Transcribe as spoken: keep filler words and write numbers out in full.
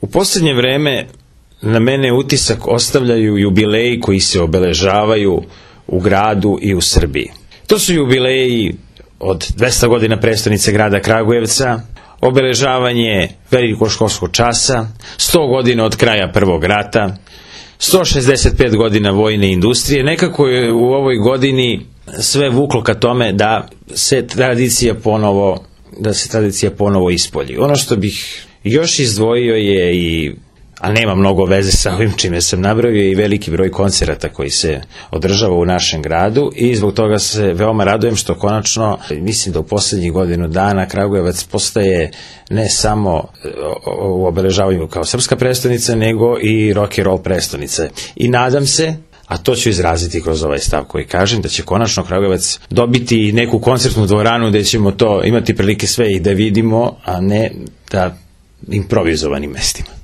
U posljednje vreme na mene utisak ostavljaju jubileji koji se obeležavaju u gradu i u Srbiji. To su jubileji od dvesta godina prestonice grada Kragujevca, obeležavanje velikog školskog časa, sto godina od kraja Prvog rata, sto šezdeset pet godina vojne industrije. Nekako je u ovoj godini sve vuklo ka tome da se tradicija ponovo, da se tradicija ponovo ispolji. Ono što bih još izdvojio je i, a nema mnogo veze sa ovim čime sam nabrojio, i veliki broj koncerata koji se održava u našem gradu, i zbog toga se veoma radujem što konačno, mislim da u poslednjih godinu dana Kragujevac postaje ne samo u obeležavanju kao srpska prestonica, nego i rock and roll prestonica. I nadam se, a to ću izraziti kroz ovaj stav koji kažem, da će konačno Kragujevac dobiti neku koncertnu dvoranu gde ćemo to imati prilike sve i da vidimo, a ne da improvizovanim mestima.